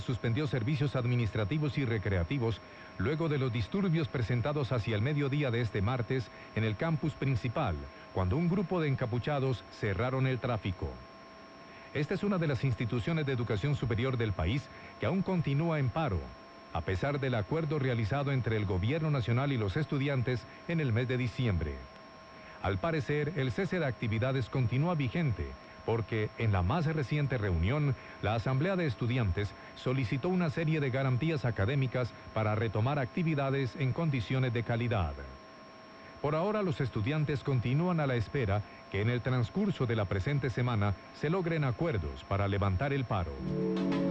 suspendió servicios administrativos y recreativos luego de los disturbios presentados hacia el mediodía de este martes en el campus principal, cuando un grupo de encapuchados cerraron el tráfico. Esta es una de las instituciones de educación superior del país que aún continúa en paro, a pesar del acuerdo realizado entre el gobierno nacional y los estudiantes en el mes de diciembre. Al parecer, el cese de actividades continúa vigente, porque en la más reciente reunión, la Asamblea de Estudiantes solicitó una serie de garantías académicas para retomar actividades en condiciones de calidad. Por ahora, los estudiantes continúan a la espera que en el transcurso de la presente semana se logren acuerdos para levantar el paro.